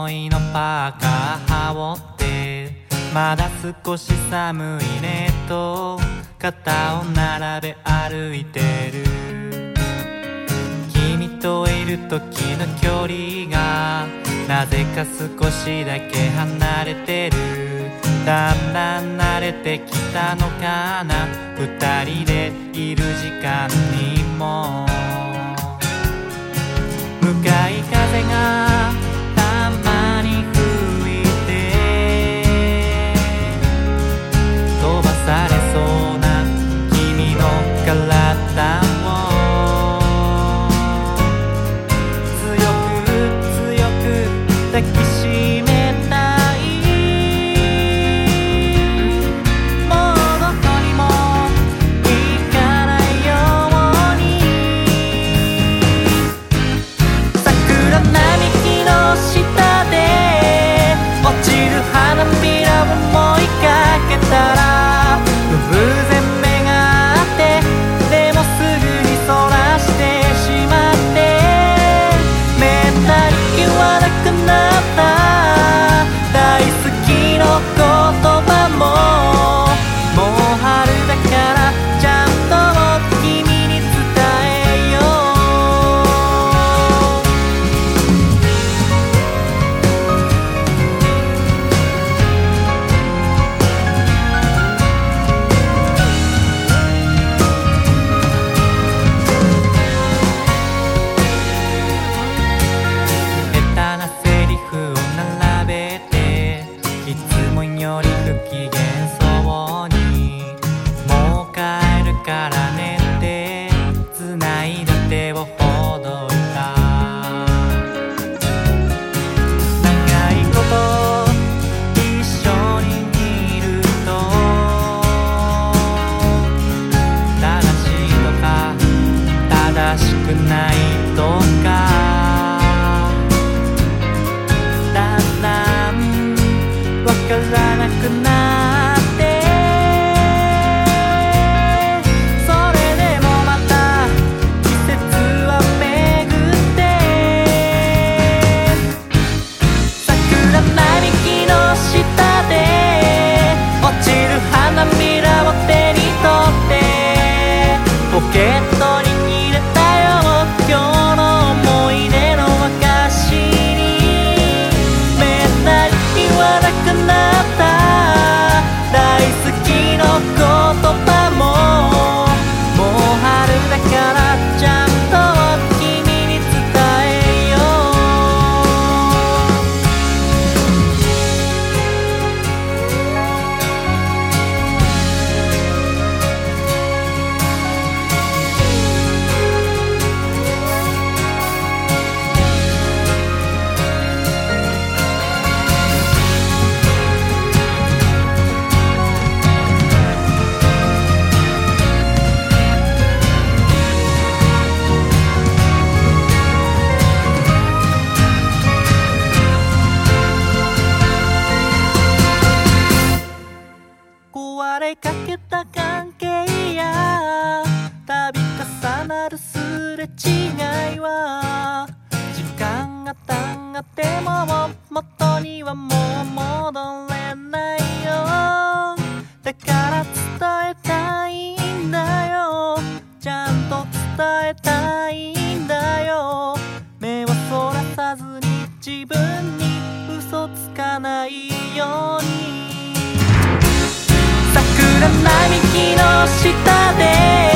思いのパーカー羽織ってまだ少し寒いねと肩を並べ歩いてる。君といる時の距離がなぜか少しだけ離れてる。だんだん慣れてきたのかな、二人でいる時間にも。向かい風がたまに吹いて飛ばされそうな君の体を強く強く抱きしめたい。もうどこにも行かないように桜並木の下で落ちる花びらを追いかけたら偶然目が合ってでもすぐにそらしてしまってめったに言わなくなった大好きの言葉ももう春だからちゃんと君に伝えよう。下手なセリフを並べていつもより不機嫌そうにもう帰るからねって繋いだ手をほどいた。長いこと一緒にいると正しいとか正しくないとかだんだんわからなくなってそれでもまた季節は巡って桜並木の下で落ちる花びらを手に取ってポケットに入れたよ今日の思い出の証にめったに言わなくなった大好きの言葉ももう春だからちゃんと君に伝えよ壊れかけた関係や度重なるすれ違いは時間が経っても元にはもう戻れないよ。だから伝えたいんだよ、ちゃんと伝えたいんだよ。目をそらさずに自分に嘘つかないように桜並木の下で